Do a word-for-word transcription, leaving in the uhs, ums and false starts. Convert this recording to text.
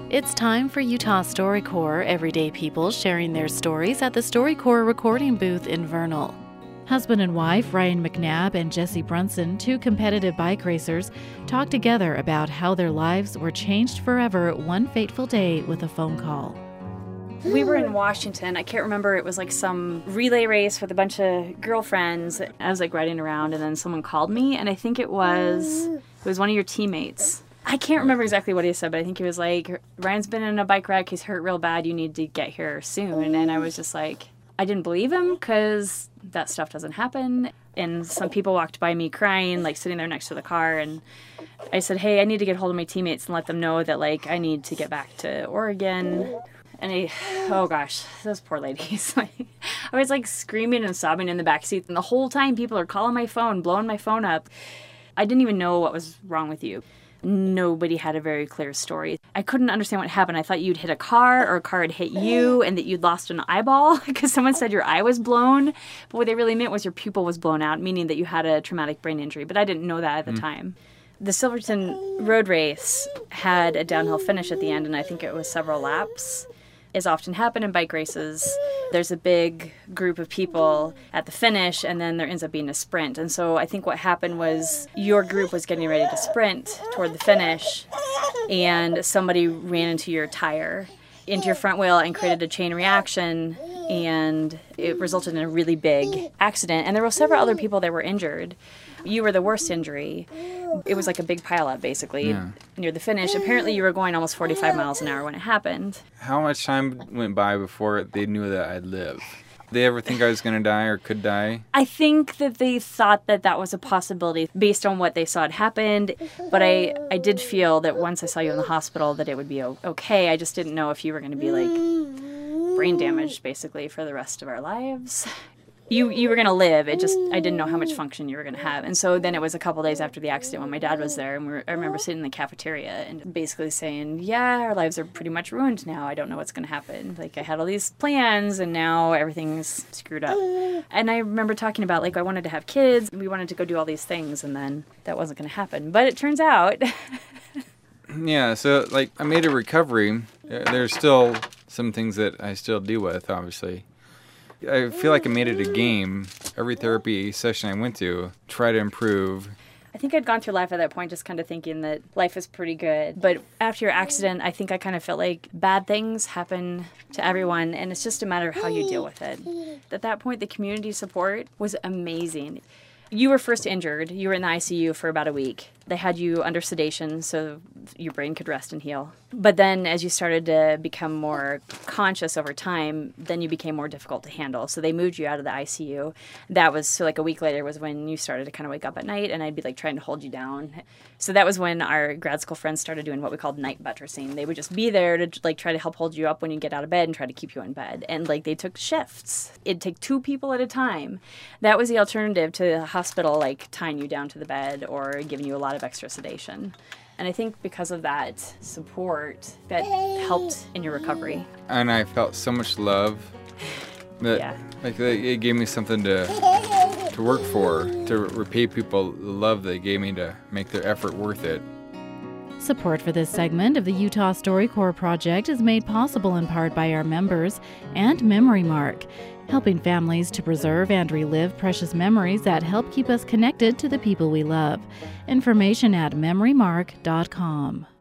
It's time for Utah StoryCorps, everyday people sharing their stories at the StoryCorps recording booth in Vernal. Husband and wife Ryan McNabb and Jesse Brunson, two competitive bike racers, talked together about how their lives were changed forever one fateful day with a phone call. We were in Washington. I can't remember. It was like some relay race with a bunch of girlfriends. I was like riding around and then someone called me, and I think it was it was one of your teammates. I can't remember exactly what he said, but I think he was like, Ryan's been in a bike wreck. He's hurt real bad. You need to get here soon. And I was just like, I didn't believe him because that stuff doesn't happen. And some people walked by me crying, like sitting there next to the car. And I said, hey, I need to get hold of my teammates and let them know that like I need to get back to Oregon. And I, oh gosh, those poor ladies. I was like screaming and sobbing in the backseat. And the whole time people are calling my phone, blowing my phone up. I didn't even know what was wrong with you. Nobody had a very clear story. I couldn't understand what happened. I thought you'd hit a car or a car had hit you and that you'd lost an eyeball because someone said your eye was blown. But what they really meant was your pupil was blown out, meaning that you had a traumatic brain injury. But I didn't know that at the mm. time. The Silverton Road Race had a downhill finish at the end, and I think it was several laps. As often happen in bike races, there's a big group of people at the finish, and then there ends up being a sprint. And so I think what happened was your group was getting ready to sprint toward the finish, and somebody ran into your tire, into your front wheel, and created a chain reaction, and it resulted in a really big accident. And there were several other people that were injured. You were the worst injury. It was like a big pileup, basically, yeah. near the finish. Apparently, you were going almost forty-five miles an hour when it happened. How much time went by before they knew that I'd live? Did they ever think I was going to die or could die? I think that they thought that that was a possibility based on what they saw had happened. But I, I did feel that once I saw you in the hospital that it would be okay. I just didn't know if you were going to be, like, brain damaged, basically, for the rest of our lives. You you were going to live. It just, I didn't know how much function you were going to have. And so then it was a couple days after the accident when my dad was there. And we were, I remember sitting in the cafeteria and basically saying, yeah, our lives are pretty much ruined now. I don't know what's going to happen. Like, I had all these plans and now everything's screwed up. And I remember talking about, like, I wanted to have kids. We wanted to go do all these things. And then that wasn't going to happen. But it turns out... Yeah, so, like, I made a recovery. There's still some things that I still deal with, obviously. I feel like I made it a game. Every therapy session I went to, try to improve. I think I'd gone through life at that point just kind of thinking that life is pretty good. But after your accident, I think I kind of felt like bad things happen to everyone, and it's just a matter of how you deal with it. At that point, the community support was amazing. You were first injured. You were in the I C U for about a week. They had you under sedation so your brain could rest and heal. But then as you started to become more conscious over time, then you became more difficult to handle. So they moved you out of the I C U. That was, so like a week later was when you started to kind of wake up at night, and I'd be like trying to hold you down. So that was when our grad school friends started doing what we called night buttressing. They would just be there to like try to help hold you up when you get out of bed and try to keep you in bed. And like they took shifts. It'd take two people at a time. That was the alternative to the hospital like tying you down to the bed or giving you a lot of extra sedation. And I think because of that support, that helped in your recovery. And I felt so much love that yeah. like it gave me something to to work for, to repay people the love they gave me to make their effort worth it. Support for this segment of the Utah StoryCorps project is made possible in part by our members and Memory Mark, helping families to preserve and relive precious memories that help keep us connected to the people we love. Information at memory mark dot com.